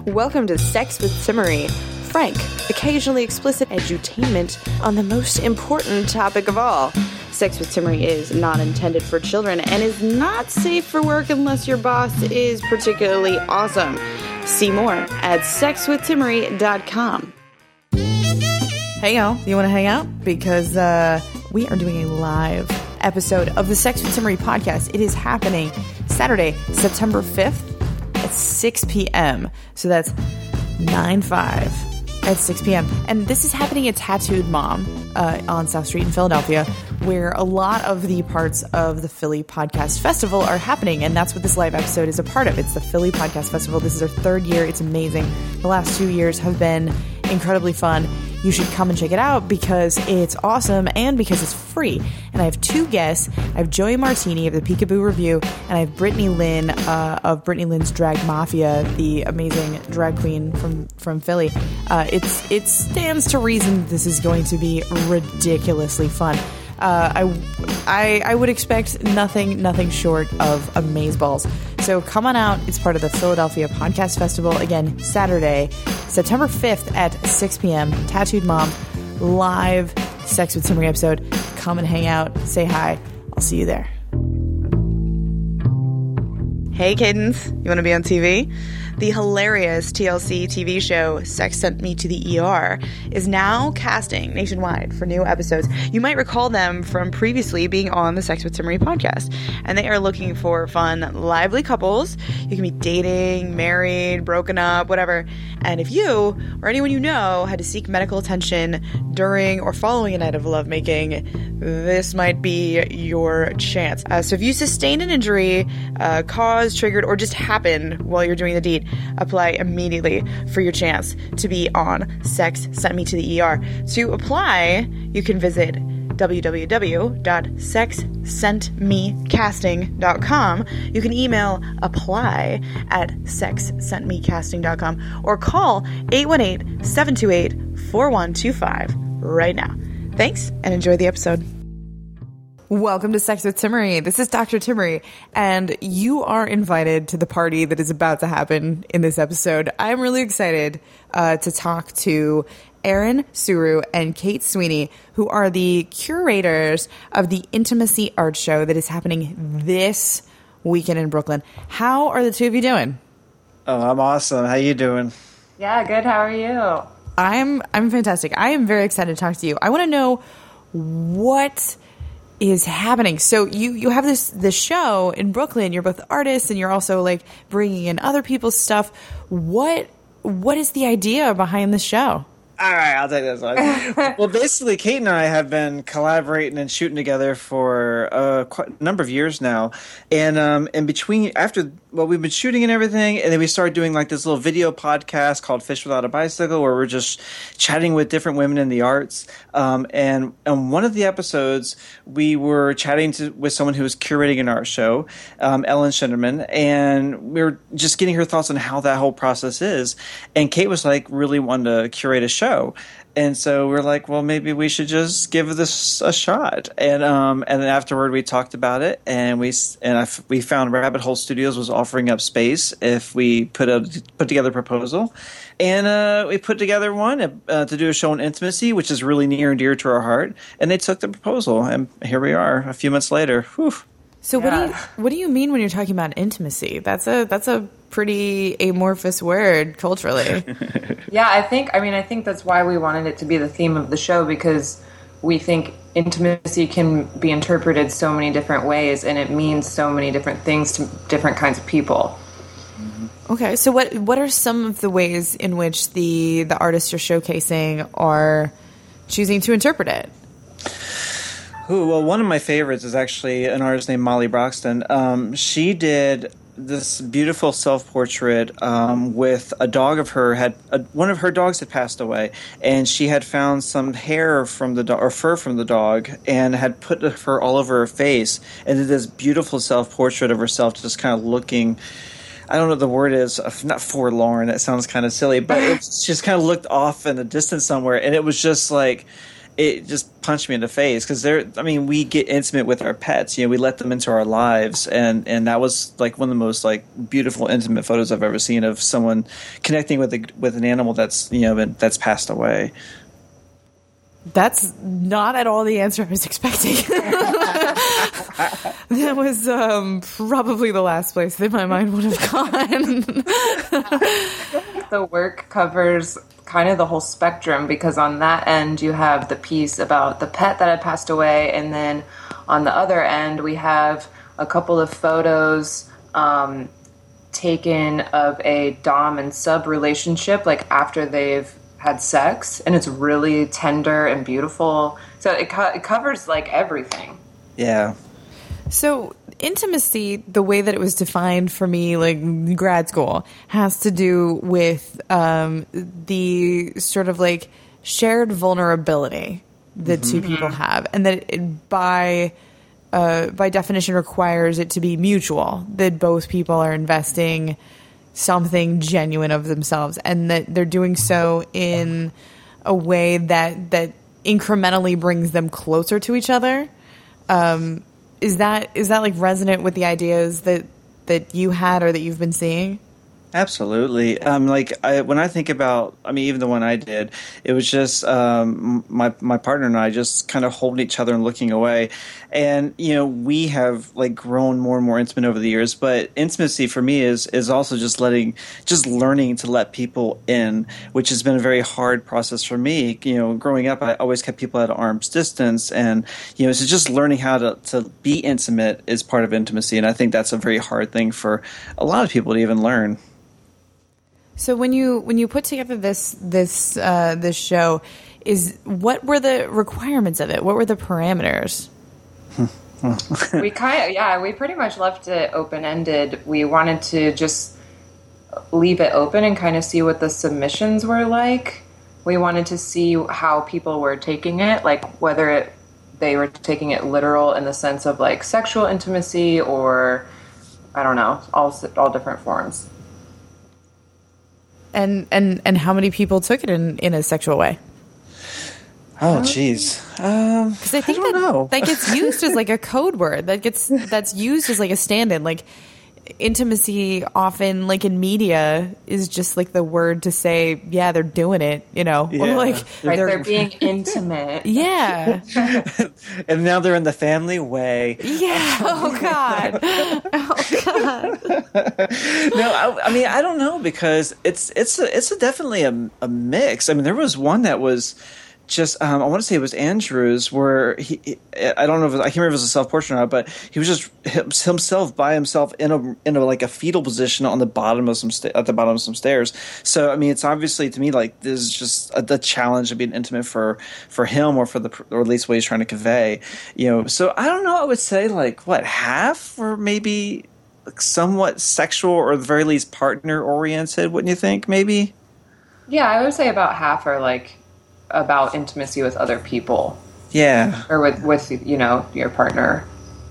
Welcome to Sex with Timmery, frank, occasionally explicit edutainment on the most important topic of all. Sex with Timmery is not intended for children and is not safe for work unless your boss is particularly awesome. See more at sexwithtimmery.com. Hey y'all, you want to hang out? Because we are doing a live episode of the Sex with Timmery podcast. It is happening Saturday, September 5th at 6 p.m. So that's 9/5 at 6 p.m. And this is happening at Tattooed Mom on South Street in Philadelphia, where a lot of the parts of the Philly Podcast Festival are happening. And that's what this live episode is a part of. It's the Philly Podcast Festival. This is our third year. It's amazing. The last 2 years have been incredibly fun. You should come and check it out because it's awesome and because it's free. And I have two guests. I have Joey Martini of the Peekaboo Review, and I have Brittany Lynn of Brittany Lynn's Drag Mafia, the amazing drag queen from Philly. It stands to reason this is going to be ridiculously fun. I would expect nothing short of amazeballs. So come on out. It's part of the Philadelphia Podcast Festival. Again, Saturday, September 5th at 6 p.m. Tattooed Mom, live Sex with Timmery episode. Come and hang out. Say hi. I'll see you there. Hey, Cadence. You want to be on TV? The hilarious TLC TV show Sex Sent Me to the ER is now casting nationwide for new episodes. You might recall them from previously being on the Sex with Timmery podcast, and they are looking for fun, lively couples. You can be dating, married, broken up, whatever. And if you or anyone you know had to seek medical attention during or following a night of lovemaking, this might be your chance. So if you sustained an injury, caused, triggered, or just happened while you're doing the deed, apply immediately for your chance to be on Sex Sent Me to the ER. To apply, you can visit www.sexsentmecasting.com. You can email apply@sexsentmecasting.com or call 818-728-4125 right now. Thanks and enjoy the episode. Welcome to Sex with Timmery. This is Dr. Timmery, and you are invited to the party that is about to happen in this episode. I'm really excited to talk to Erin Suru and Kate Sweeney, who are the curators of the Intimacy Art Show that is happening this weekend in Brooklyn. How are the two of you doing? Oh, I'm awesome. How you doing? Yeah, good. How are you? I'm fantastic. I am very excited to talk to you. I want to know what is happening. So you have this show in Brooklyn. You're both artists, and you're also like bringing in other people's stuff. What is the idea behind the show? All right, I'll take this one. Well, basically, Kate and I have been collaborating and shooting together for quite a number of years now. And we've been shooting and everything, and then we started doing like this little video podcast called Fish Without a Bicycle, where we're just chatting with different women in the arts. And on one of the episodes, we were chatting with someone who was curating an art show, Ellen Shinderman, and we were just getting her thoughts on how that whole process is. And Kate was like really wanting to curate a show. And so we're like, well, maybe we should just give this a shot. And then afterward, we talked about it, and we found Rabbit Hole Studios was offering up space if we put together a proposal, and we put together one to do a show on intimacy, which is really near and dear to our heart. And they took the proposal, and here we are a few months later. Whew. So what do you mean when you're talking about intimacy? That's a pretty amorphous word culturally. Yeah, I think that's why we wanted it to be the theme of the show, because we think intimacy can be interpreted so many different ways, and it means so many different things to different kinds of people. Okay, so what are some of the ways in which the artists you're showcasing are choosing to interpret it? Ooh, well, one of my favorites is actually an artist named Molly Broxton. She did this beautiful self-portrait with a dog of her. One of her dogs had passed away, and she had found some hair from the dog, or fur from the dog, and had put the fur all over her face, and did this beautiful self-portrait of herself, just kind of looking. I don't know what the word is, not forlorn. That sounds kind of silly, but it just kind of looked off in the distance somewhere, and it was just like. it just punched me in the face because we get intimate with our pets. We let them into our lives, and that was like one of the most like beautiful, intimate photos I've ever seen of someone connecting with an animal that's that's passed away. That's not at all the answer I was expecting. That was probably the last place that my mind would have gone. The work covers kind of the whole spectrum, because on that end you have the piece about the pet that had passed away, and then on the other end we have a couple of photos taken of a dom and sub relationship, like after they've had sex, and it's really tender and beautiful. So it covers like everything. Yeah. So intimacy, the way that it was defined for me, like grad school, has to do with the sort of like shared vulnerability that two people have, and that it, by definition requires it to be mutual, that both people are investing something genuine of themselves, and that they're doing so in a way that incrementally brings them closer to each other. Is that like resonant with the ideas that you had or that you've been seeing? Absolutely. When I think about, even the one I did, it was just my partner and I just kind of holding each other and looking away. And, we have like grown more and more intimate over the years. But intimacy for me is also just learning to let people in, which has been a very hard process for me. Growing up, I always kept people at arm's distance. And, so just learning how to be intimate is part of intimacy. And I think that's a very hard thing for a lot of people to even learn. So when you put together this show, what were the requirements of it? What were the parameters? We pretty much left it open-ended. We wanted to just leave it open and kind of see what the submissions were like. We wanted to see how people were taking it, like whether they were taking it literal in the sense of like sexual intimacy, or I don't know, all different forms. And how many people took it in a sexual way? Oh, jeez. Because I think that gets used as like a code word. That's used as like a stand-in. Like intimacy often, like in media, is just like the word to say, yeah, they're doing it, Yeah. Or like they're being intimate. Yeah. And now they're in the family way. Yeah. Oh God. No, I don't know, because it's definitely a mix. There was one that was just I want to say it was Andrew's, where I don't know I can't remember if it was a self-portrait or not, but he was just himself by himself in a like a fetal position on the bottom of at the bottom of some stairs. So it's obviously, to me, like this is just the challenge of being intimate for him, or at least what he's trying to convey. So I don't know. I would say like half, or maybe like somewhat sexual, or at the very least partner oriented. Wouldn't you think? Maybe. Yeah, I would say about half are like about intimacy with other people. Yeah. Or with your partner.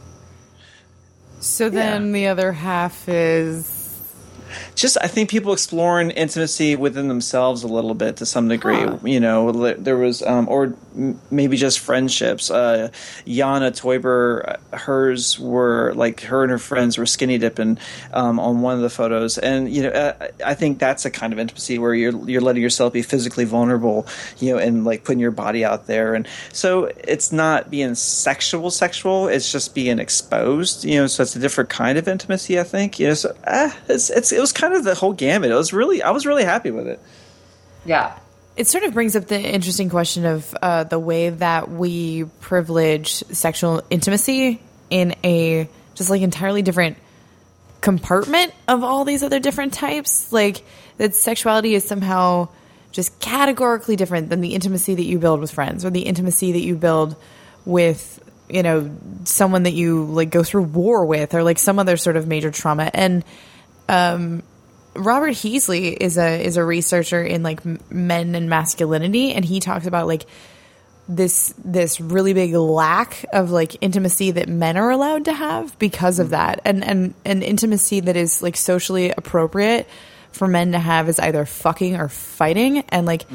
So then the other half is just, I think, people exploring intimacy within themselves a little bit to some degree. There was, or maybe just friendships. Yana Toiber, hers were like, her and her friends were skinny dipping on one of the photos, and I think that's a kind of intimacy where you're letting yourself be physically vulnerable, and like putting your body out there, and so it's not being sexual. It's just being exposed. So it's a different kind of intimacy, I think. So it was kind of the whole gamut. I was really happy with it. Yeah. It sort of brings up the interesting question of the way that we privilege sexual intimacy in a just like entirely different compartment of all these other different types. Like that sexuality is somehow just categorically different than the intimacy that you build with friends, or the intimacy that you build with, someone that you like go through war with, or like some other sort of major trauma. And Robert Heasley is a researcher in like men and masculinity, and he talks about like this really big lack of like intimacy that men are allowed to have because of that, and intimacy that is like socially appropriate for men to have is either fucking or fighting, and like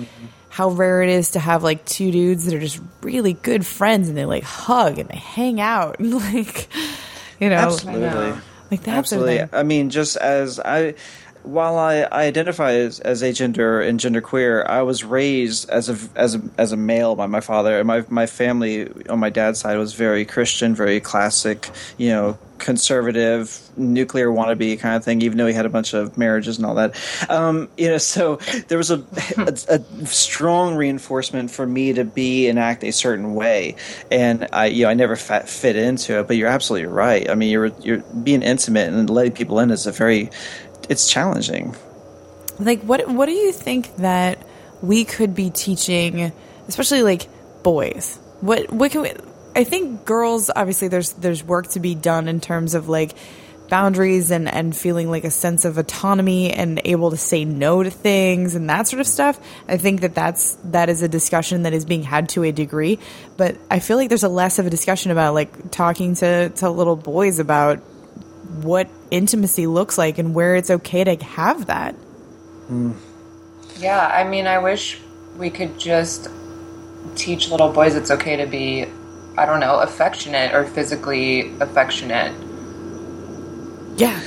how rare it is to have like two dudes that are just really good friends and they like hug and they hang out and like, you know, absolutely, like that. Absolutely. Sort of thing. I mean, just as while I identify as agender and genderqueer, I was raised as a male by my father, and my family on my dad's side was very Christian, very classic, you know, conservative, nuclear wannabe kind of thing. Even though he had a bunch of marriages and all that, you know, so there was a strong reinforcement for me to be and act a certain way, and I never fit into it. But you're absolutely right. I mean, you're being intimate and letting people in is it's challenging. Like, what do you think that we could be teaching, especially like boys? What can we? I think girls, obviously, there's work to be done in terms of like boundaries and feeling like a sense of autonomy and able to say no to things and that sort of stuff. I think that is a discussion that is being had to a degree, but I feel like there's a less of a discussion about like talking to little boys about what intimacy looks like and where it's okay to have that. Yeah, I mean, I wish we could just teach little boys it's okay to be, I don't know, affectionate or physically affectionate. Yeah.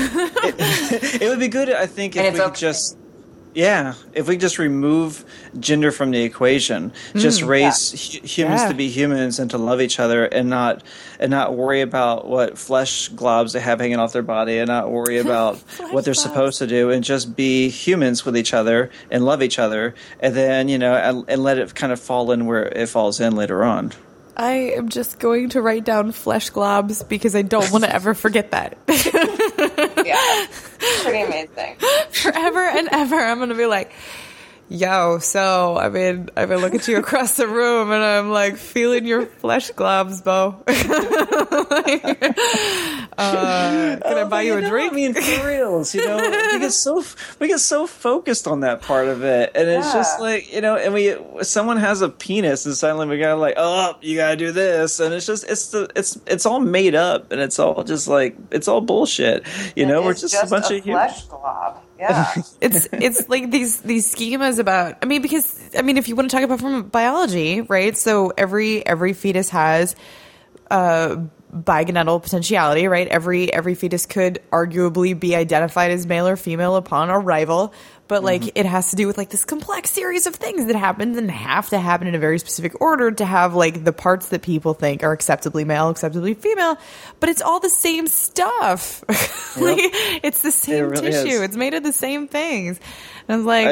It would be good, I think, if we could just... Yeah, if we just remove gender from the equation, just raise humans to be humans and to love each other, and not worry about what flesh globs they have hanging off their body, and not worry about what they're supposed to do, and just be humans with each other and love each other, and then and let it kind of fall in where it falls in later on. I am just going to write down flesh globs because I don't want to ever forget that. Yeah, pretty amazing. Forever and ever, I'm going to be like, yo, so, I mean, look at you across the room and I'm like feeling your flesh globs, Bo. Can I buy you a drink? I mean, for reals, we get so focused on that part of it, and it's just like, and someone has a penis, and suddenly we gotta like, oh, you gotta do this, and it's just it's all made up, and it's all just like it's all bullshit, we're just a bunch of flesh glob. Yeah, it's like these schemas about. Because if you want to talk about from biology, right? So every fetus has bigonadal potentiality, right? Every fetus could arguably be identified as male or female upon arrival, but like it has to do with like this complex series of things that happens and have to happen in a very specific order to have like the parts that people think are acceptably male, acceptably female, but it's all the same stuff. Like, it's the same tissue. Is. It's made of the same things. And I was like,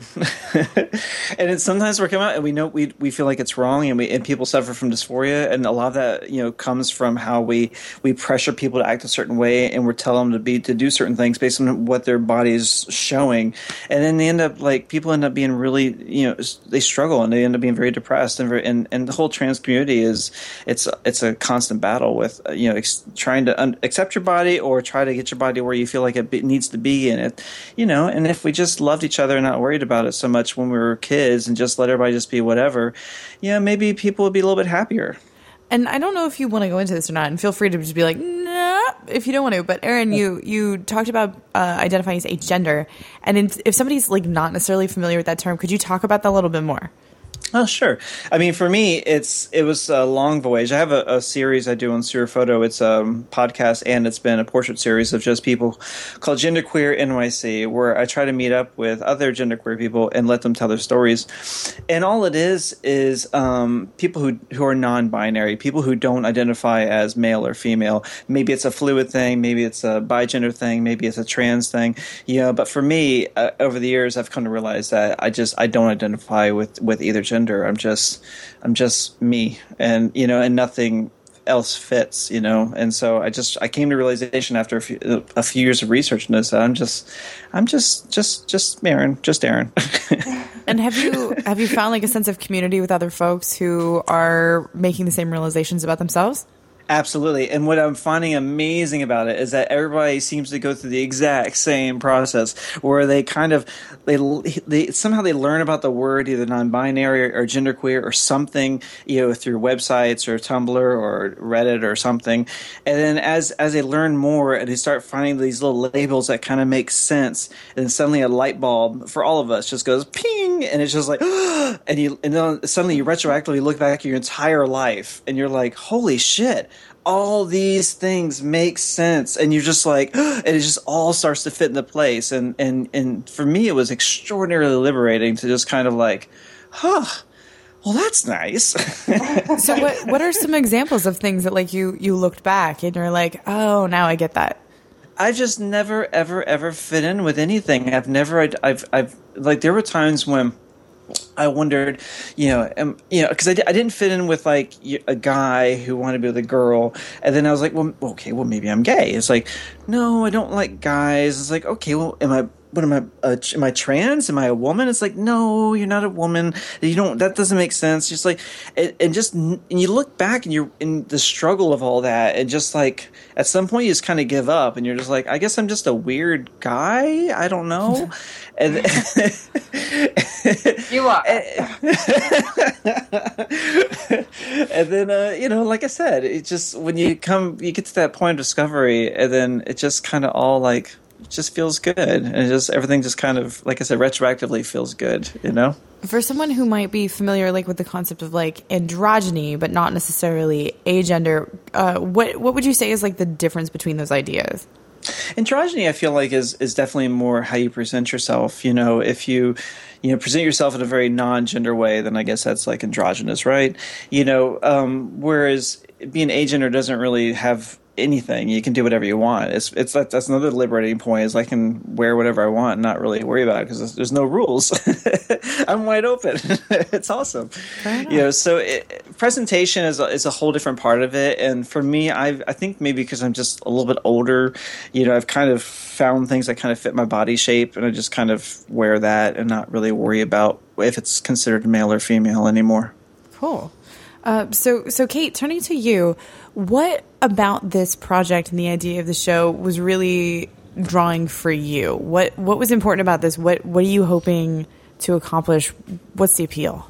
and it's sometimes we come out and we know we feel like it's wrong, and people suffer from dysphoria, and a lot of that comes from how we pressure people to act a certain way, and we're telling them to do certain things based on what their body's showing, and then they end up people end up being really they struggle, and they end up being very depressed, and the whole trans community it's a constant battle with trying to accept your body or try to get your body where you feel like it needs to be in it, and if we just loved each other and not worried about it so much when we were kids and just let everybody just be whatever, maybe people would be a little bit happier. And I don't know if you want to go into this or not, and feel free to just be like, nah, if you don't want to. But Aaron, you talked about identifying as agender, and if somebody's like not necessarily familiar with that term, could you talk about that a little bit more? Oh, sure. For me, it was a long voyage. I have a series I do on Sewer Photo. It's a podcast, and it's been a portrait series of just people called Genderqueer NYC, where I try to meet up with other genderqueer people and let them tell their stories. And all it is people who are non-binary, people who don't identify as male or female. Maybe it's a fluid thing, maybe it's a bigender thing, maybe it's a trans thing. But for me, over the years, I've come to realize that I don't identify with either gender. I'm just me, and and nothing else fits, and so I came to realization after a few years of research in this that I'm just Aaron, just Aaron. And have you found like a sense of community with other folks who are making the same realizations about themselves? Absolutely. And what I'm finding amazing about it is that everybody seems to go through the exact same process where they kind of they somehow they learn about the word either non-binary or genderqueer or something, through websites or Tumblr or Reddit or something. And then as they learn more and they start finding these little labels that kind of make sense, and then suddenly a light bulb for all of us just goes ping, and it's just like and then suddenly you retroactively look back at your entire life and you're like, holy shit, all these things make sense, and you're just like, and it just all starts to fit into place. And for me, it was extraordinarily liberating to just kind of like, well, that's nice. So what are some examples of things that like you looked back and you're like, oh, now I get that? I just never, ever, ever fit in with anything. I've like, there were times when I wondered, because I didn't fit in with like a guy who wanted to be with a girl, and then I was like, well, okay, well maybe I'm gay. It's like, no, I don't like guys. It's like, okay, well, am I trans? Am I a woman? It's like, no, you're not a woman. That doesn't make sense. Just like, and you look back and you're in the struggle of all that, and just like at some point you just kind of give up, and you're just like, I guess I'm just a weird guy. I don't know. And you are. And then, like I said, it just when you get to that point of discovery, and then it just kind of all like just feels good, and everything just kind of, like I said, retroactively feels good. For someone who might be familiar like with the concept of like androgyny, but not necessarily agender, what would you say is like the difference between those ideas? Androgyny, I feel like, is definitely more how you present yourself. If you present yourself in a very non-gender way, then I guess that's like androgynous, right? Whereas being agender doesn't really have anything. You can do whatever you want. That's another liberating point, is I can wear whatever I want and not really worry about it because there's no rules. I'm wide open. It's awesome. So presentation is a whole different part of it. And for me, I think maybe because I'm just a little bit older, I've kind of found things that kind of fit my body shape, and I just kind of wear that and not really worry about if it's considered male or female anymore. Cool. So Kate, turning to you, what about this project and the idea of the show was really drawing for you? What was important about this? What are you hoping to accomplish? What's the appeal?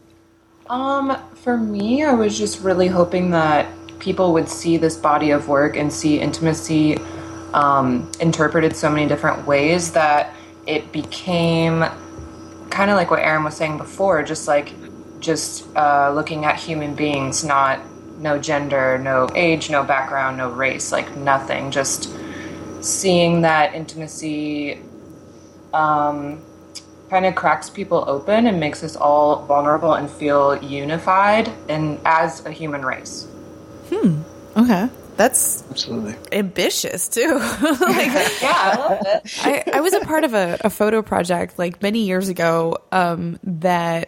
For me, I was just really hoping that people would see this body of work and see intimacy interpreted so many different ways that it became kind of like what Aaron was saying before, just looking at human beings, no gender, no age, no background, no race, like nothing. Just seeing that intimacy kind of cracks people open and makes us all vulnerable and feel unified and as a human race. Okay. That's absolutely ambitious too. Yeah, I love it. I was a part of a photo project like many years ago that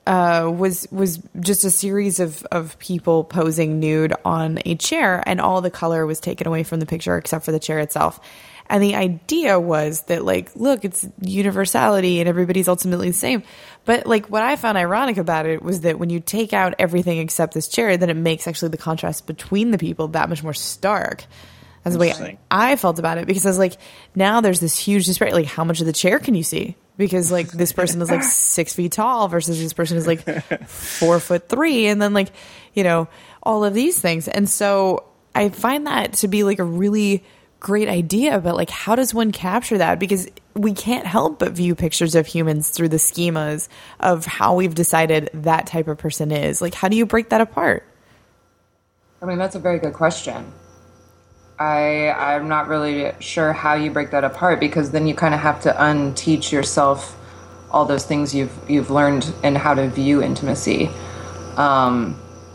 was just a series of people posing nude on a chair, and all the color was taken away from the picture except for the chair itself. And the idea was that, like, look, it's universality and everybody's ultimately the same. But, like, what I found ironic about it was that when you take out everything except this chair, then it makes actually the contrast between the people that much more stark. That's the way I felt about it, because I was like, now there's this huge disparity. Like, how much of the chair can you see? Because, like, this person is, like, 6 feet tall versus this person is, like, 4'3", and then, like, all of these things. And so I find that to be, like, a really great idea, but, like, how does one capture that? Because we can't help but view pictures of humans through the schemas of how we've decided that type of person is. Like, how do you break that apart? I mean, that's a very good question. I'm not really sure how you break that apart, because then you kind of have to unteach yourself all those things you've learned and how to view intimacy. I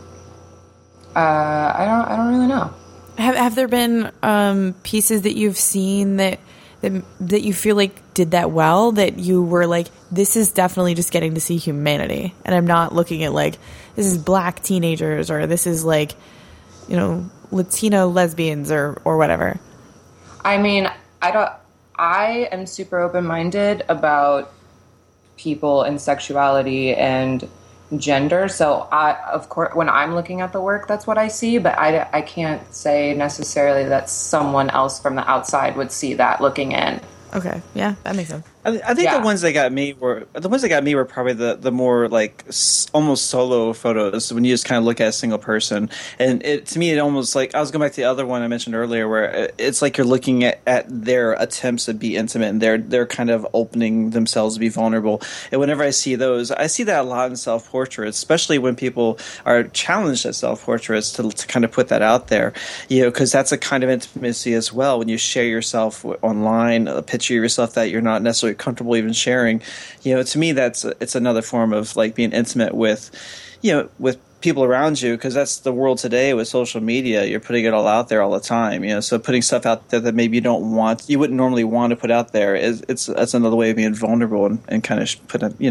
don't really know. Have there been pieces that you've seen that you feel like did that well, that you were like, this is definitely just getting to see humanity, and I'm not looking at like, this is black teenagers, or this is like, Latino lesbians or whatever? I mean, I am super open-minded about people and sexuality and gender. So of course, when I'm looking at the work, that's what I see, but I can't say necessarily that someone else from the outside would see that looking in. Okay, yeah, that makes sense. I think the ones that got me were probably the more like almost solo photos when you just kind of look at a single person, and to me it almost like I was going back to the other one I mentioned earlier where it's like you're looking at their attempts to be intimate and they're kind of opening themselves to be vulnerable. And whenever I see those, I see that a lot in self portraits, especially when people are challenged at self portraits to kind of put that out there, because that's a kind of intimacy as well when you share yourself online, a picture of yourself that you're not necessarily comfortable even sharing. To me it's another form of like being intimate with people around you, because that's the world today with social media. You're putting it all out there all the time, so putting stuff out there that maybe you wouldn't normally want to put out there that's another way of being vulnerable and kind of put it,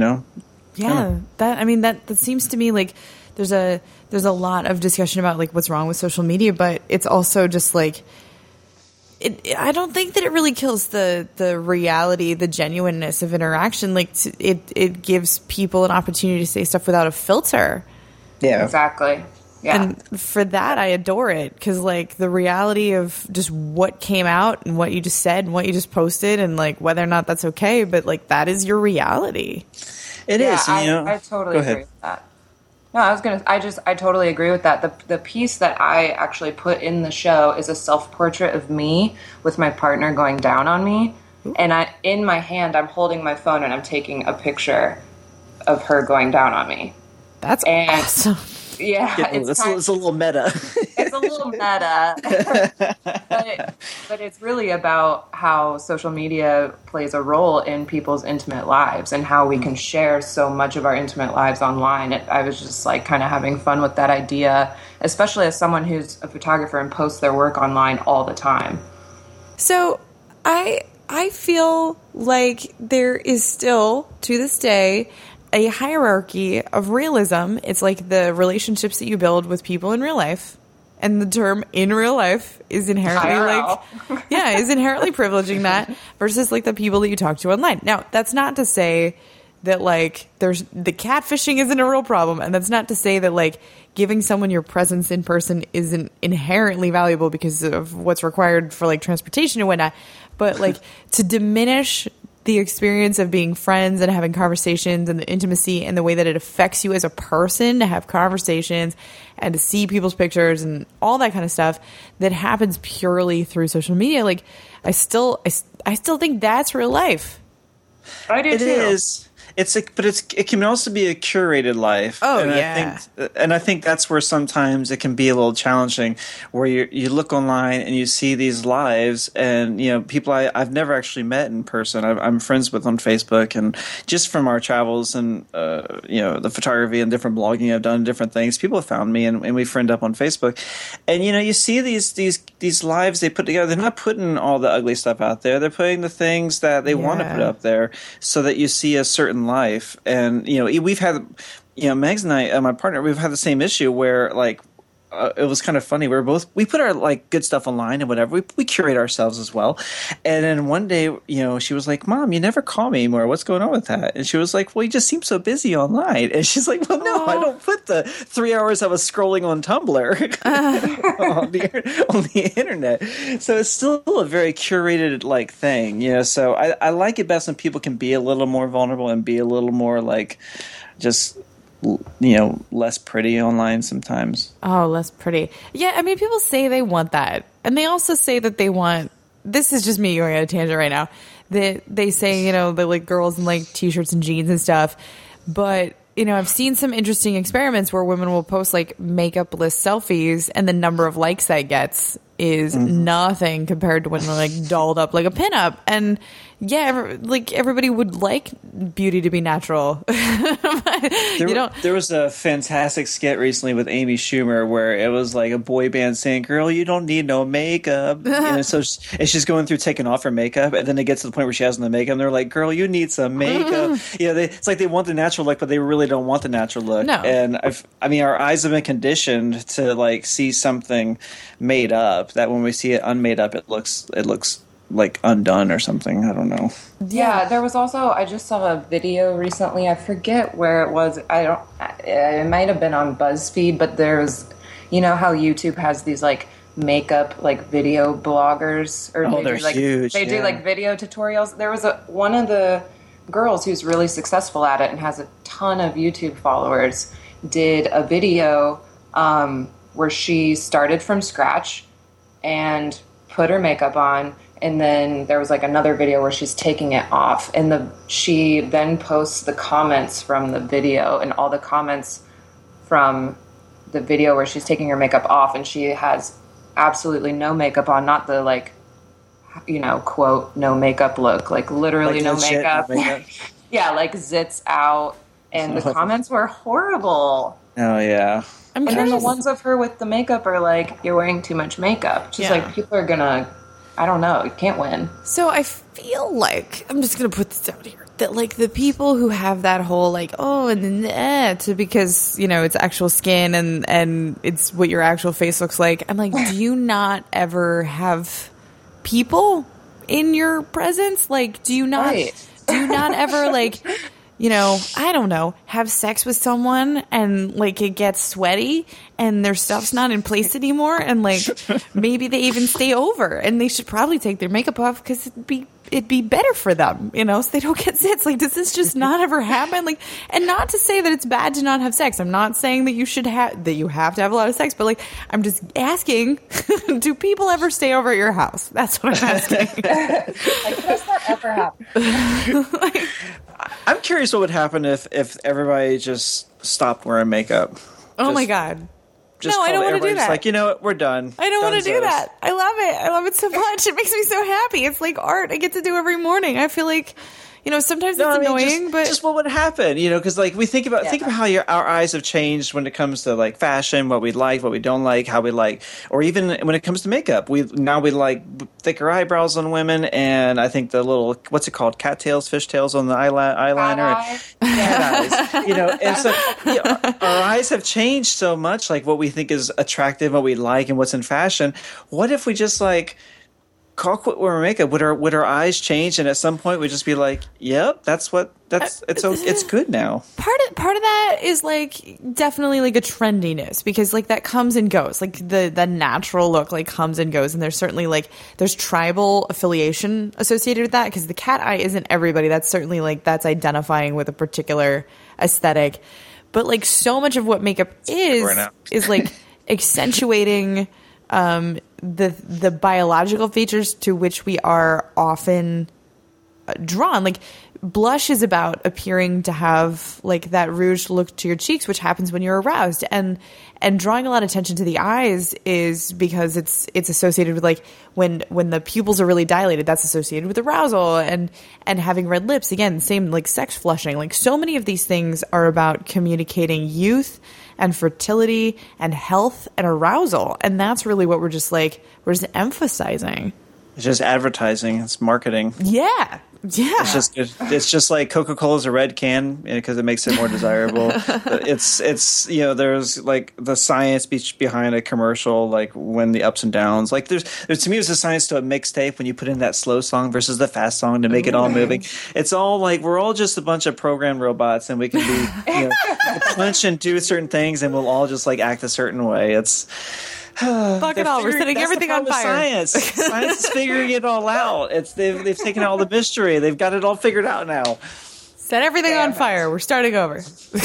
that seems to me like there's a lot of discussion about like what's wrong with social media, but it's also just like I don't think that it really kills the reality, the genuineness of interaction. Like it gives people an opportunity to say stuff without a filter. Yeah, exactly. Yeah, and for that I adore it, because like the reality of just what came out and what you just said and what you just posted and like whether or not that's okay, but like that is your reality. It is. I totally agree with that. No, I totally agree with that. The piece that I actually put in the show is a self-portrait of me with my partner going down on me. Ooh. And in my hand, I'm holding my phone and I'm taking a picture of her going down on me. That's awesome. Yeah. It's a little meta. It's a little meta. but it's really about how social media plays a role in people's intimate lives and how we can share so much of our intimate lives online. I was just like kind of having fun with that idea, especially as someone who's a photographer and posts their work online all the time. So I feel like there is still, to this day, a hierarchy of realism. It's like the relationships that you build with people in real life, and the term "in real life" is inherently is inherently privileging that versus like the people that you talk to online. Now, that's not to say that like there's the catfishing isn't a real problem, and that's not to say that like giving someone your presence in person isn't inherently valuable because of what's required for like transportation and whatnot. But like to diminish the experience of being friends and having conversations and the intimacy and the way that it affects you as a person to have conversations and to see people's pictures and all that kind of stuff that happens purely through social media. Like I still think that's real life. I do too. It is. It can also be a curated life. Oh, and yeah. I think that's where sometimes it can be a little challenging, where you look online and you see these lives, and people I've never actually met in person. I'm friends with on Facebook, and just from our travels and the photography and different blogging I've done, different things, people have found me and we friend up on Facebook, and you see these lives they put together. They're not putting all the ugly stuff out there. They're putting the things that they want to put up there, so that you see a certain life. And we've had Megs and I, my partner, we've had the same issue where like it was kind of funny. We put our like good stuff online and whatever. We curate ourselves as well. And then one day, she was like, "Mom, you never call me anymore. What's going on with that?" And she was like, "Well, you just seem so busy online." And she's like, "Well, no, I don't put the 3 hours I was scrolling on Tumblr on the internet." So it's still a very curated like thing, So I like it best when people can be a little more vulnerable and be a little more like just less pretty online sometimes. Oh, less pretty. Yeah, I mean, people say they want that. And they also say that they want, this is just me going on a tangent right now, that they say, that like girls in like t-shirts and jeans and stuff. But, I've seen some interesting experiments where women will post like makeup-less selfies, and the number of likes that gets is nothing compared to when they're like dolled up like a pinup. And yeah, everybody would like beauty to be natural. There was a fantastic skit recently with Amy Schumer where it was like a boy band saying, "Girl, you don't need no makeup." So she's going through taking off her makeup, and then it gets to the point where she has no makeup, and they're like, "Girl, you need some makeup." It's like they want the natural look, but they really don't want the natural look. No. And our eyes have been conditioned to like see something made up, that when we see it unmade up, it looks like undone or something. I don't know. Yeah, there was also, I just saw a video recently. I forget where it was. it might have been on BuzzFeed, but there's, you know how YouTube has these like makeup like video bloggers, or they're huge. They do like video tutorials. There was one of the girls who's really successful at it and has a ton of YouTube followers, did a video where she started from scratch and put her makeup on, and then there was like another video where she's taking it off, and she then posts the comments from the video, and all the comments from the video where she's taking her makeup off, and she has absolutely no makeup on, not the like, you know, quote, no makeup look, like literally like no makeup. Yeah, like zits out, and the comments were horrible. Oh yeah. And then the ones of her with the makeup are like, you're wearing too much makeup. Just like, people are gonna, I don't know, you can't win. So I feel like, I'm just gonna put this out here, that like the people who have that whole like, oh, and then because, you know, it's actual skin and it's what your actual face looks like, I'm like, do you not ever have people in your presence? Like, do you not ever like, you know, I don't know, have sex with someone and like it gets sweaty and their stuff's not in place anymore, and like maybe they even stay over and they should probably take their makeup off because it'd be better for them, you know, so they don't get zits. Like, does this just not ever happen? Like, and not to say that it's bad to not have sex. I'm not saying that you have to have a lot of sex, but like, I'm just asking, do people ever stay over at your house? That's what I'm asking. Like, does that ever happen? I'm curious what would happen if everybody just stopped wearing makeup. Oh my God. Just no, I don't want to do that. Like, you know what? We're done. I don't want to do that. I love it. I love it so much. It makes me so happy. It's like art I get to do every morning. I feel like, you know, sometimes it's annoying, but just what would happen, you know, because like we think about how our eyes have changed when it comes to like fashion, what we like, what we don't like, how we like, or even when it comes to makeup. We like thicker eyebrows on women, and I think the little, what's it called, cattails, fishtails on the eyeliner, cat eyes, you know, and so our eyes have changed so much, like what we think is attractive, what we like, and what's in fashion. What if we just like quit wearing makeup? Would our eyes change, and at some point we'd just be like, "Yep, it's good now." Part of that is like definitely like a trendiness, because like that comes and goes. Like the natural look like comes and goes, and there's certainly like there's tribal affiliation associated with that, because the cat eye isn't everybody. That's certainly like that's identifying with a particular aesthetic, but like so much of what makeup is like accentuating the biological features to which we are often drawn. Like blush is about appearing to have like that rouge look to your cheeks, which happens when you're aroused, and drawing a lot of attention to the eyes is because it's associated with like when the pupils are really dilated, that's associated with arousal, and having red lips, again, same, like sex flushing. Like so many of these things are about communicating youth and fertility and health and arousal, and that's really what we're just emphasizing. It's just advertising. It's marketing. Yeah. It's just like Coca-Cola's a red can because it makes it more desirable. It's you know, there's like the science behind a commercial, like when the ups and downs. Like there's to me, there's a science to a mixtape when you put in that slow song versus the fast song to make it all moving. It's all like we're all just a bunch of programmed robots, and we can be, you know, punch and do certain things, and we'll all just like act a certain way. It's fuck it all. We're setting everything on fire. Science is figuring it all out. They've taken out all the mystery. They've got it all figured out now. Set everything on fire. We're starting over.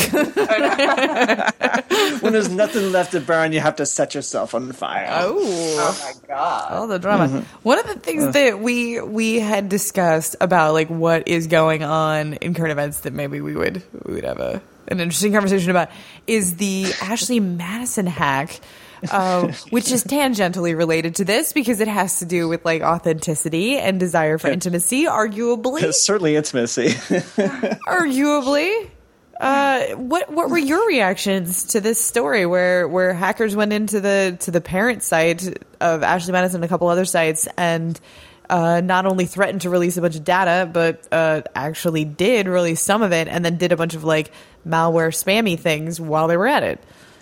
When there's nothing left to burn, you have to set yourself on fire. Oh my God. All the drama. Mm-hmm. One of the things that we had discussed about like what is going on in current events that maybe we would have an interesting conversation about is the Ashley Madison hack. Which is tangentially related to this because it has to do with like authenticity and desire for intimacy, arguably. It's certainly intimacy. Arguably. What were your reactions to this story where hackers went into the parent site of Ashley Madison and a couple other sites and not only threatened to release a bunch of data, but actually did release some of it, and then did a bunch of like malware spammy things while they were at it?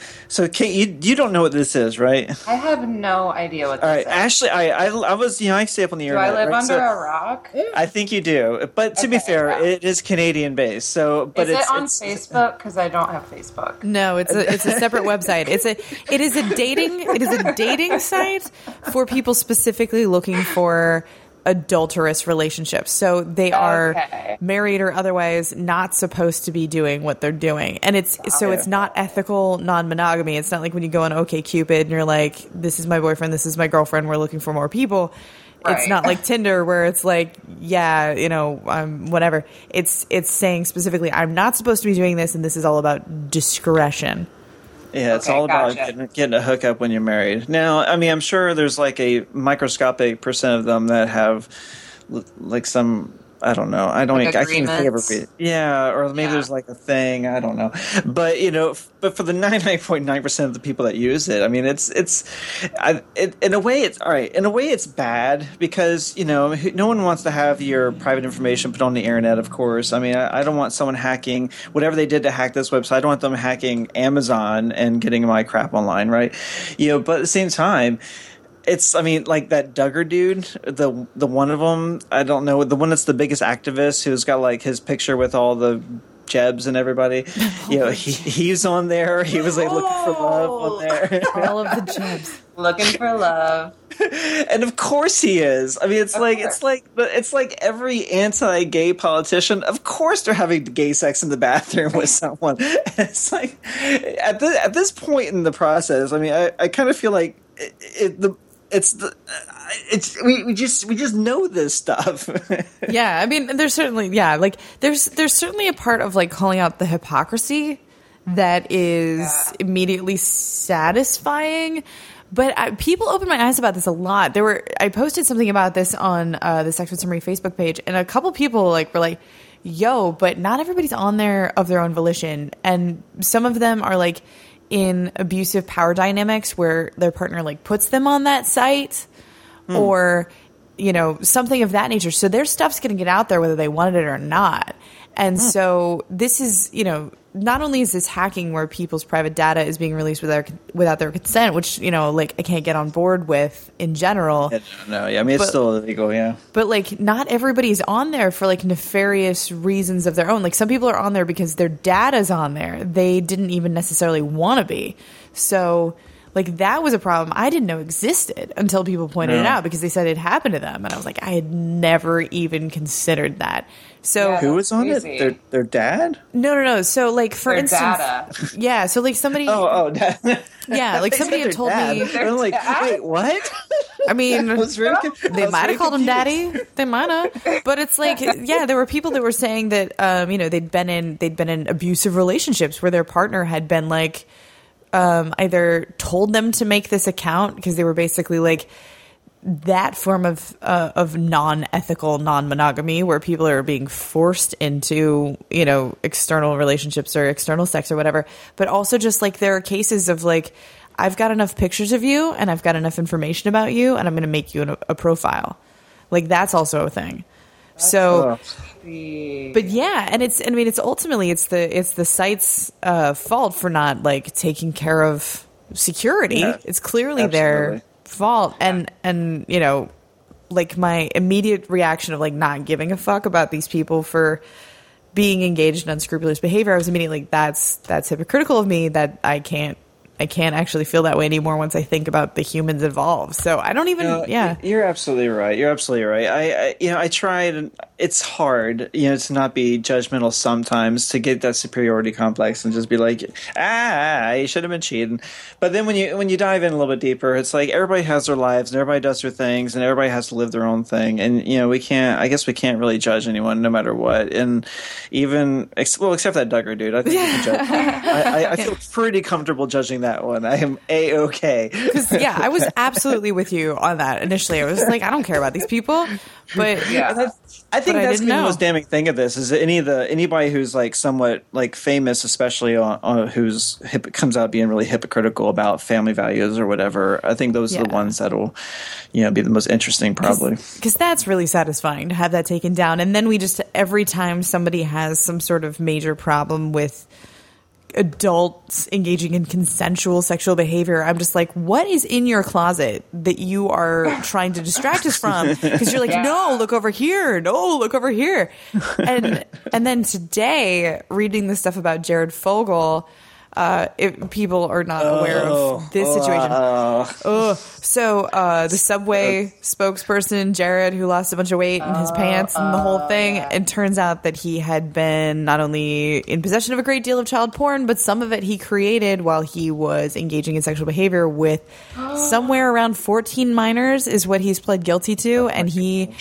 So, Kate, you don't know what this is, right? I have no idea what this All right, is. Ashley, I was, I stay up on the Do internet. I live right? under a rock? I think you do, but to be fair, yeah. it is Canadian based. So, but Is it's it on Facebook? Because I don't have Facebook. No, it's a separate website. It is a dating site for people specifically looking for adulterous relationships. So they are married or otherwise not supposed to be doing what they're doing. And it's not ethical non-monogamy. It's not like when you go on OkCupid and you're like, this is my boyfriend, this is my girlfriend, we're looking for more people. Right. It's not like Tinder where it's like, yeah, whatever. It's saying specifically, I'm not supposed to be doing this, and this is all about discretion. Yeah, it's all about getting a hookup when you're married. Now, I mean, I'm sure there's like a microscopic percent of them that have like some, I don't know. I can't think of it. Yeah, or maybe there's like a thing. I don't know. But, but for the 99.9% of the people that use it, I mean, in a way, it's all right. In a way, it's bad because, no one wants to have your private information put on the internet, of course. I mean, I don't want someone hacking whatever they did to hack this website. I don't want them hacking Amazon and getting my crap online, right? But at the same time, it's, I mean, like that Duggar dude, the one of them, I don't know, the one that's the biggest activist who's got like his picture with all the Jebs and everybody. He's on there. He was like looking for love on there. All of the Jebs. Looking for love. And of course he is. I mean, it's like every anti-gay politician. Of course they're having gay sex in the bathroom with someone. It's like at this point in the process. I mean, I kind of feel like we just know this stuff. Yeah, I mean, there's certainly there's certainly a part of like calling out the hypocrisy that is immediately satisfying. But people open my eyes about this a lot. I posted something about this on the Sex with Summary Facebook page, and a couple people were like, "Yo, but not everybody's on there of their own volition," and some of them are like in abusive power dynamics where their partner like puts them on that site or something of that nature. So their stuff's going to get out there whether they wanted it or not. And so this is, not only is this hacking where people's private data is being released without their consent, which, I can't get on board with in general. No, yeah, I mean, it's still illegal, yeah. But, like, not everybody's on there for, like, nefarious reasons of their own. Like, some people are on there because their data's on there. They didn't even necessarily want to be. So, like, that was a problem I didn't know existed until people pointed it out because they said it happened to them. And I was like, I had never even considered that. So who was on it? Their dad? No. So, like, for instance, data. Yeah. So, like, somebody. Dad. Yeah, like somebody had told me. I'm like, wait, what? I mean, they might have called him daddy. They might have, but it's like, yeah, there were people that were saying that, they'd been in abusive relationships where their partner had been like, either told them to make this account because they were basically like. That form of non-ethical non-monogamy where people are being forced into, external relationships or external sex or whatever. But also just like there are cases of like, I've got enough pictures of you and I've got enough information about you and I'm going to make you a profile. Like that's also a thing. So, but yeah, and it's ultimately it's the site's fault for not like taking care of security. Yeah, it's clearly their fault, and like my immediate reaction of like not giving a fuck about these people for being engaged in unscrupulous behavior, I was immediately like, that's hypocritical of me that I can't actually feel that way anymore once I think about the humans involved. So I don't even, You're absolutely right. I tried, and it's hard, to not be judgmental sometimes, to get that superiority complex and just be like, you should have been cheating. But then when you dive in a little bit deeper, it's like everybody has their lives and everybody does their things and everybody has to live their own thing. And, we can't really judge anyone no matter what. And even, except that Duggar dude, I think we can judge. I feel pretty comfortable judging that one. I am A-okay. Because I was absolutely with you on that initially. I was like, I don't care about these people, but I think that's the most damning thing of this is that anybody who's like somewhat like famous, especially on who's comes out being really hypocritical about family values or whatever. I think those are the ones that'll be the most interesting, probably. Because that's really satisfying to have that taken down, and then we just every time somebody has some sort of major problem with adults engaging in consensual sexual behavior, I'm just like, what is in your closet that you are trying to distract us from? Because you're like, no, look over here. No, look over here. And then today, reading the stuff about Jared Fogle, if people are not aware of this situation. So the Subway spokesperson, Jared, who lost a bunch of weight in his pants and the whole thing, it turns out that he had been not only in possession of a great deal of child porn, but some of it he created while he was engaging in sexual behavior with somewhere around 14 minors is what he's pled guilty to. And he...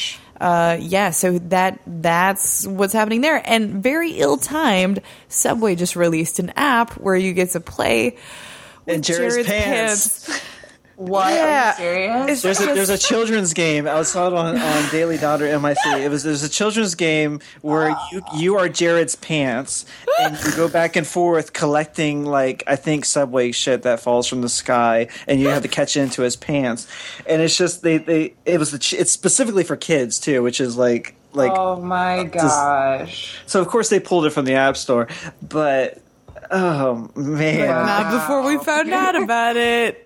so that's what's happening there. And very ill-timed, Subway just released an app where you get to play with Jared's pants. What? Yeah. Are you serious? There's a children's game. I saw it on Daily.MIC. There's a children's game where you are Jared's pants, and you go back and forth collecting, like, I think Subway shit that falls from the sky, and you have to catch into his pants. And it's just it's specifically for kids too, which is like oh my gosh. So of course they pulled it from the App Store, but. Oh man! Not before we found out about it.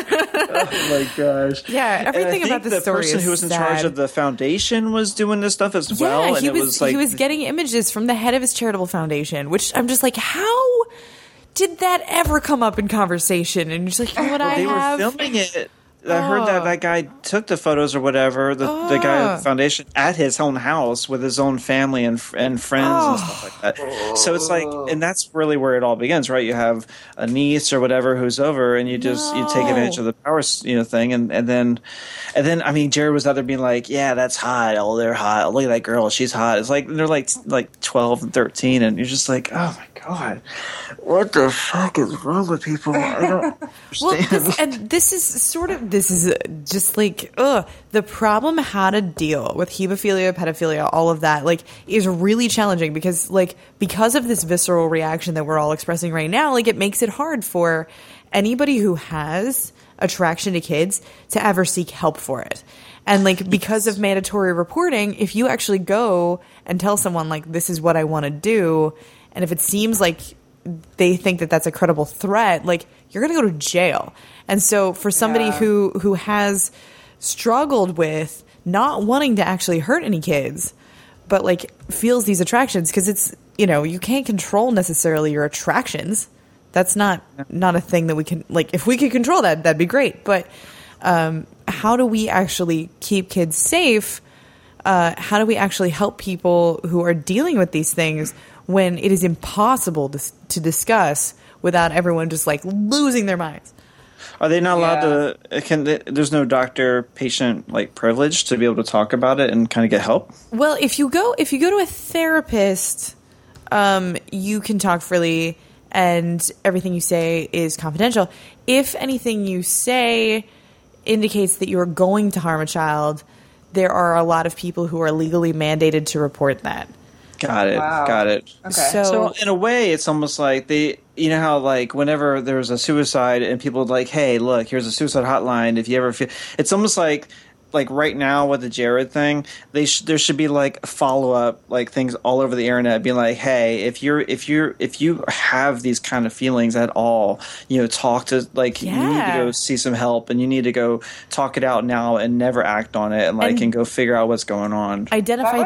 Oh my gosh! Yeah, everything about the story is person who was in charge of the foundation was doing this stuff as well. Yeah, and he was getting images from the head of his charitable foundation, which I'm just like, how did that ever come up in conversation? And you're just like, you know what, they were filming it. I heard that guy took the photos or whatever, the guy at the foundation, at his own house with his own family and friends and stuff like that. So it's like, and that's really where it all begins, right? You have a niece or whatever who's over, and you take advantage of the power, thing, and then I mean, Jared was out there being like, yeah, that's hot. Oh, they're hot. Oh, look at that girl, she's hot. It's like they're like 12 and 13, and you're just like, oh my god, what the fuck is wrong with people? I don't understand. This is just like, the problem how to deal with hebephilia, pedophilia, all of that, like, is really challenging because of this visceral reaction that we're all expressing right now, like, it makes it hard for anybody who has attraction to kids to ever seek help for it. And like, because of mandatory reporting, if you actually go and tell someone like, this is what I want to do, and if it seems like they think that that's a credible threat, like, you're going to go to jail. And so for somebody who has struggled with not wanting to actually hurt any kids, but like feels these attractions, because it's, you can't control necessarily your attractions. That's not a thing that we can, like, if we could control that, that'd be great. But how do we actually keep kids safe? How do we actually help people who are dealing with these things when it is impossible to discuss without everyone just like losing their minds? Are they not allowed to? There's no doctor-patient like privilege to be able to talk about it and kind of get help. Well, if you go to a therapist, you can talk freely, and everything you say is confidential. If anything you say indicates that you are going to harm a child, there are a lot of people who are legally mandated to report that. Got it. Wow. Got it. Okay. So in a way, it's almost like how like whenever there's a suicide and people are like, hey, look, here's a suicide hotline. If you ever feel, it's almost like right now with the Jared thing, there should be like follow up like things all over the internet being like, hey, if you have these kind of feelings at all, talk to you need to go see some help, and you need to go talk it out now and never act on it, and go figure out what's going on. Identify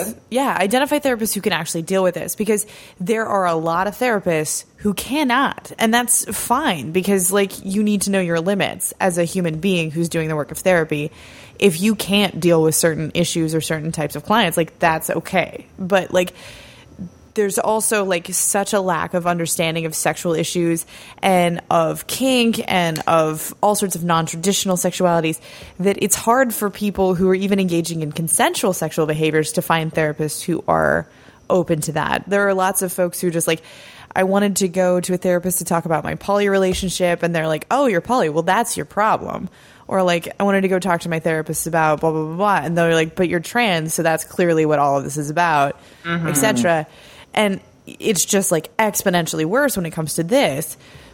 therapists who can actually deal with this, because there are a lot of therapists who cannot, and that's fine, because like, you need to know your limits as a human being who's doing the work of therapy. If you can't deal with certain issues or certain types of clients, like, that's okay. But like, there's also like such a lack of understanding of sexual issues and of kink and of all sorts of non-traditional sexualities that it's hard for people who are even engaging in consensual sexual behaviors to find therapists who are open to that. There are lots of folks who just like, I wanted to go to a therapist to talk about my poly relationship, and they're like, oh, you're poly, well, that's your problem. Or like, I wanted to go talk to my therapist about blah, blah, blah, blah. And they're like, but you're trans, so that's clearly what all of this is about, etc. And it's just like exponentially worse when it comes to this.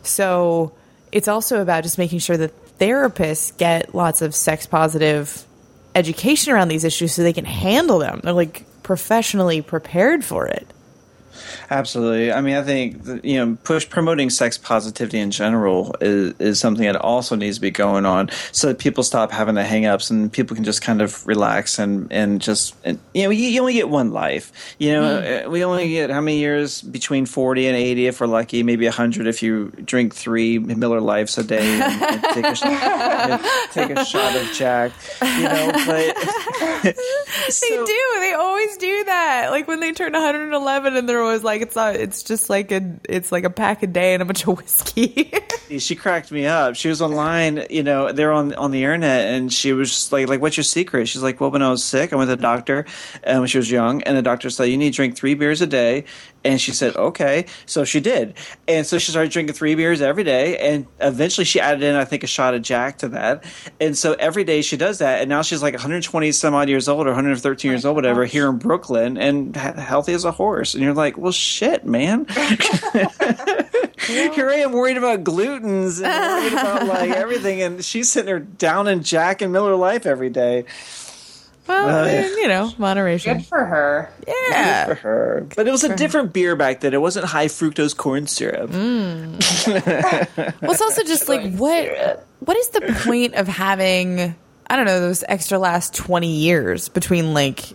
So it's also about just making sure that therapists get lots of sex positive education around these issues so they can handle them. They're like professionally prepared for it. Absolutely. I mean, I think promoting sex positivity in general is something that also needs to be going on, so that people stop having the hang-ups and people can just kind of relax and you only get one life. We only get how many years? Between 40 and 80 if we're lucky, maybe 100 if you drink 3 Miller Lights a day and take a shot of Jack. But They always do that. Like when they turn 111 and they're always like, it's just like a pack a day and a bunch of whiskey. She cracked me up. She was online, they're on the internet, and she was just like, what's your secret? She's like, well, when I was sick, I went to the doctor when she was young, and the doctor said, you need to drink 3 beers a day. And she said, okay. So she did. And so she started drinking 3 beers every day. And eventually she added in, I think, a shot of Jack to that. And so every day she does that. And now she's like 120 some odd years old or 113 years old, whatever, here in Brooklyn and healthy as a horse. And you're like, well, shit, man. Here I am worried about glutens and worried about like everything. And she's sitting there down in Jack and Miller Lite every day. Well, moderation. Good for her. Yeah. Good for her. But it was a different beer back then. It wasn't high fructose corn syrup. Well, it's also just like, what is the point of having, I don't know, those extra last 20 years between like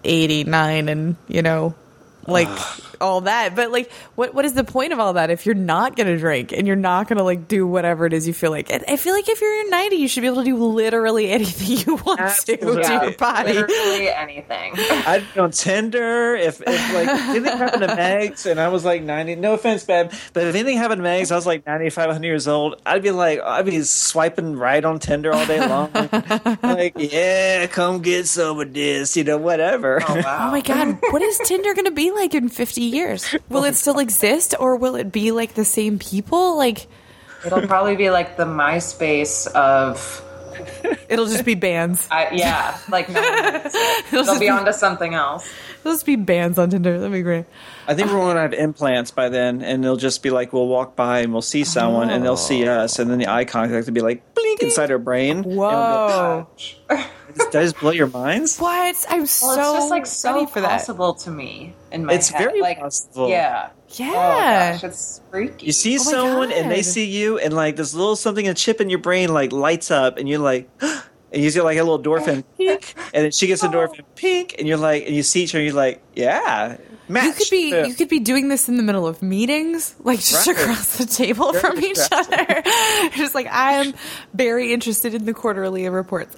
89 and, like all that. But like, what is the point of all that if you're not going to drink and you're not going to like do whatever it is you feel like? I feel like if you're in 90, you should be able to do literally anything you want to your body. Literally anything. I'd be on Tinder if like anything happened to Megs and I was like 90. No offense, babe, but if anything happened to Megs, I was like 95, 100 years old. I'd be swiping right on Tinder all day long. Like, yeah, come get some of this, whatever. Oh, wow. Oh my God, what is Tinder going to be like in 50 years? Will it still exist, or will it be like the same people? Like, it'll probably be like the MySpace of. It'll just be bands. Like no, they'll be onto something else. It'll just be bands on Tinder. That'd be great. I think we're going to have implants by then, and they'll just be like, we'll walk by and we'll see someone, and they'll see us, and then the eye contact will be like, blink inside our brain. Whoa. Does that just blow your minds? What? I'm It's just like so ready for that. possible to me in my It's head. very like, possible. Yeah. Yeah. Oh gosh, it's freaky. You see Oh my someone and they God. see you, and like this little something, a chip in your brain, like lights up, and you're like, and you see like a little endorphin pink, and then she gets endorphin pink, and you're like, and you see each other, and you're like, yeah, match. You could be doing this in the middle of meetings, like just Right. across the table from each other. Just like, I am very interested in the quarterly reports.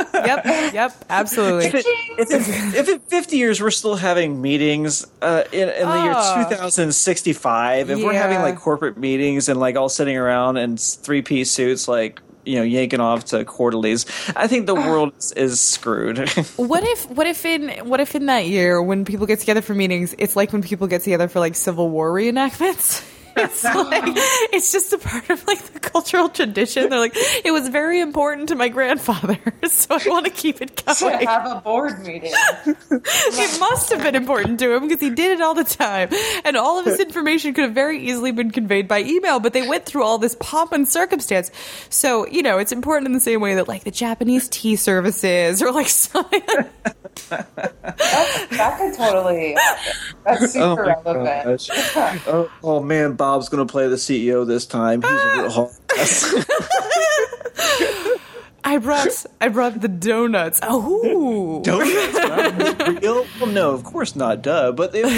Yep, absolutely. If in 50 years we're still having meetings in the year 2065, if we're having Yeah. like corporate meetings and like all sitting around in 3-piece suits, like yanking off to quarterlies, I think the world is screwed. What if in that year when people get together for meetings, it's like when people get together for like Civil War reenactments? It's like, it's just a part of like the cultural tradition. They're like, it was very important to my grandfather, so I want to keep it to going. have a board meeting. It must have been important to him because he did it all the time. And all of his information could have very easily been conveyed by email, but they went through all this pomp and circumstance. So, it's important in the same way that like the Japanese tea services or like something. That could totally happen. That's super relevant. Oh man, Bob's going to play the CEO this time. He's a real hard ass. I brought the donuts. Oh, Donuts? Real? Well, no, of course not. Duh. But they'll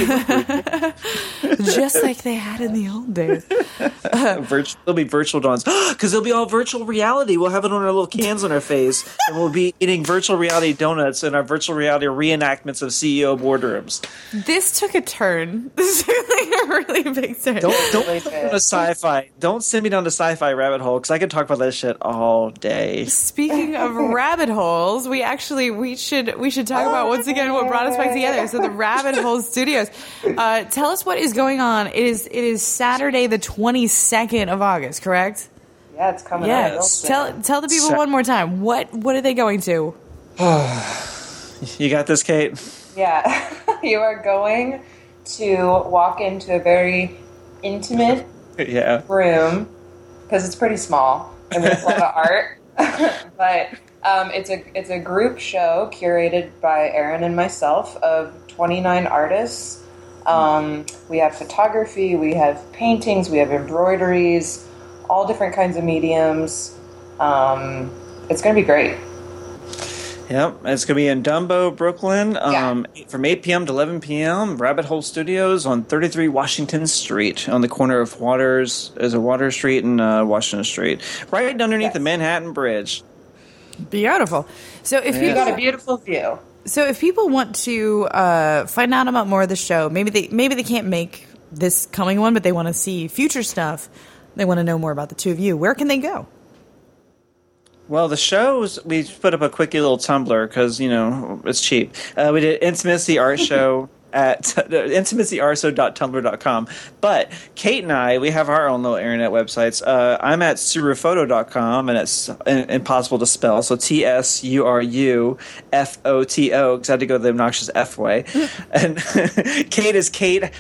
just like they had in the old days. be virtual donuts because they'll be all virtual reality. We'll have it on our little cans on our face, and we'll be eating virtual reality donuts in our virtual reality reenactments of CEO boardrooms. This took a turn. This took like a really big turn. Don't put me down to sci-fi. Don't send me down to sci-fi rabbit hole because I could talk about that shit all day. Speaking of rabbit holes, we should talk about once again what brought us back together. So the Rabbit Hole Studios. Tell us what is going on. It is Saturday the 22nd of August, correct? Yeah, it's coming up. real soon. Tell the people one more time. What are they going to? You got this, Kate? Yeah, you are going to walk into a very intimate Yeah. room because it's pretty small and there's a lot of art. But it's a group show curated by Aaron and myself of 29 artists We have photography, we have paintings, we have embroideries, all different kinds of mediums. It's going to be great. Yep, it's going to be in Dumbo, Brooklyn, from 8 p.m. to 11 p.m. Rabbit Hole Studios on 33 Washington Street, on the corner of Water Street and Washington Street, right underneath the Manhattan Bridge. Beautiful. So if you got a beautiful view. So if people want to find out about more of the show, maybe they can't make this coming one, but they want to see future stuff. They want to know more about the two of you. Where can they go? Well, the shows, we put up a quickie little Tumblr because, it's cheap. We did Intimacy Art Show at intimacyartshow.tumblr.com. But Kate and I, we have our own little internet websites. I'm at surufoto.com, and it's impossible to spell. So TSURUFOTO, because I had to go the obnoxious F way. And Kate is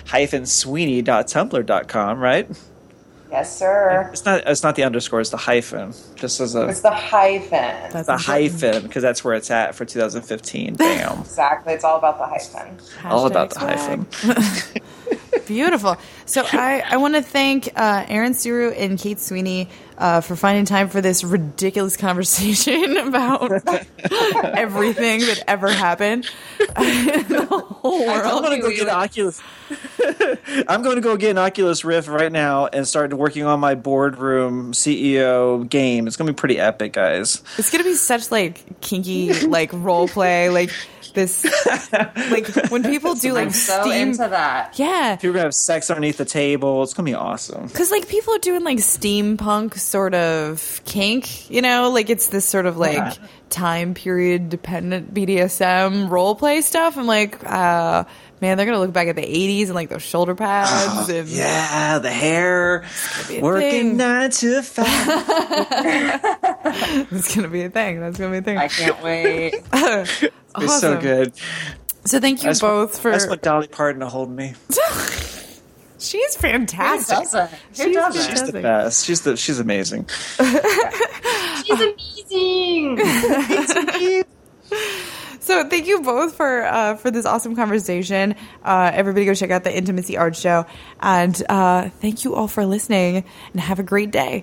kate-sweeney.tumblr.com, right? Yes, sir. It's not the underscore, it's the hyphen. Just as it's the hyphen. That's the hyphen, because that's where it's at for 2015. Bam. Exactly. It's all about the hyphen. All about the hyphen. Beautiful. So I want to thank Erin Suru and Kate Sweeney for finding time for this ridiculous conversation about everything that ever happened in the whole world. I'm going to go get an Oculus. I'm going to go get an Oculus Rift right now and start working on my boardroom CEO game. It's going to be pretty epic, guys. It's going to be such kinky role play this when people do I'm so steam into that. Yeah, people are gonna have sex underneath the table. It's gonna be awesome because people are doing steampunk sort of kink, it's this sort of time period dependent BDSM role play stuff. I'm man, they're gonna look back at the 80s and those shoulder pads and the hair working 9 to 5. It's gonna be a thing. That's gonna be a thing. I can't wait. Awesome. It's so good. So thank you both for. I just want Dolly Parton to hold me. She's fantastic. Who doesn't? She's the best. She's amazing. She's amazing. So thank you both for this awesome conversation. Everybody go check out the Intimacy Art Show. And thank you all for listening, and have a great day.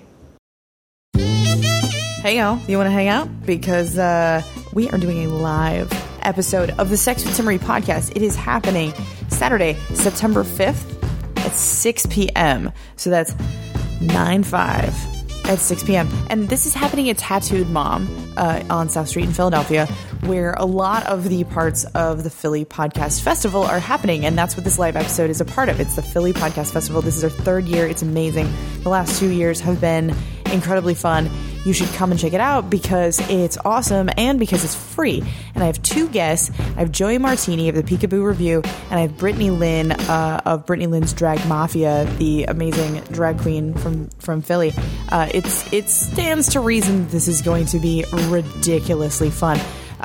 Hey, y'all. You want to hang out? Because we are doing a live episode of the Sex with Timmerie podcast. It is happening Saturday, September 5th at 6 p.m. So that's 9/5 at 6 p.m. And this is happening at Tattooed Mom on South Street in Philadelphia, where a lot of the parts of the Philly Podcast Festival are happening. And that's what this live episode is a part of. It's the Philly Podcast Festival. This is our 3rd year. It's amazing. The last 2 years have been incredibly fun. You should come and check it out because it's awesome and because it's free. And I have 2 guests. I have Joey Martini of the Peekaboo Review, and I have Brittany Lynn of Brittany Lynn's Drag Mafia, the amazing drag queen from Philly. It stands to reason this is going to be ridiculously fun.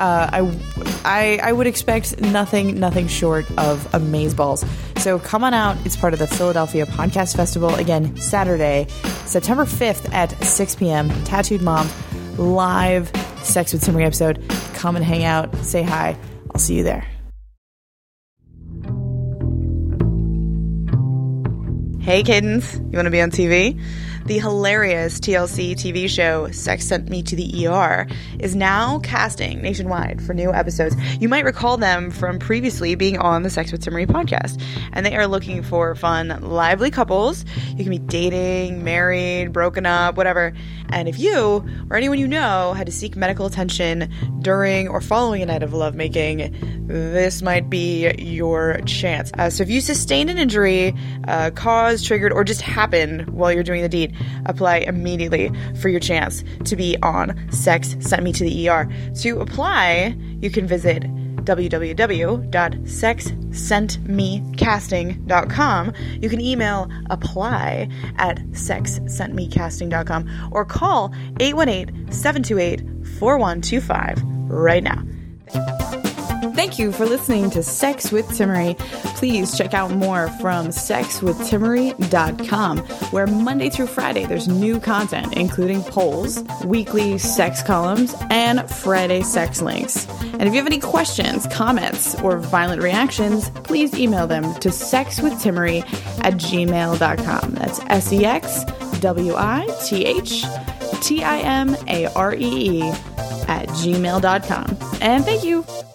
I would expect nothing short of amazeballs. So come on out. It's part of the Philadelphia Podcast Festival. Again, Saturday, September 5th at 6 p.m. Tattooed Mom, live Sex with Timmerie episode. Come and hang out. Say hi. I'll see you there. Hey, kittens. You want to be on TV? The hilarious TLC TV show Sex Sent Me to the ER is now casting nationwide for new episodes. You might recall them from previously being on the Sex with Timmerie podcast, and they are looking for fun, lively couples. You can be dating, married, broken up, whatever. And if you or anyone you know had to seek medical attention during or following a night of lovemaking, this might be your chance. So if you sustained an injury, caused, triggered, or just happened while you're doing the deed, apply immediately for your chance to be on Sex Sent Me to the ER. To apply, you can visit www.sexsentmecasting.com. You can email apply@sexsentmecasting.com or call 818-728-4125 right now. Thank thank you for listening to Sex with Timmery. Please check out more from sexwithtimmery.com, where Monday through Friday there's new content, including polls, weekly sex columns, and Friday sex links. And if you have any questions, comments, or violent reactions, please email them to sexwithtimmery@gmail.com. That's SEXWITHTIMAREE@gmail.com. And thank you.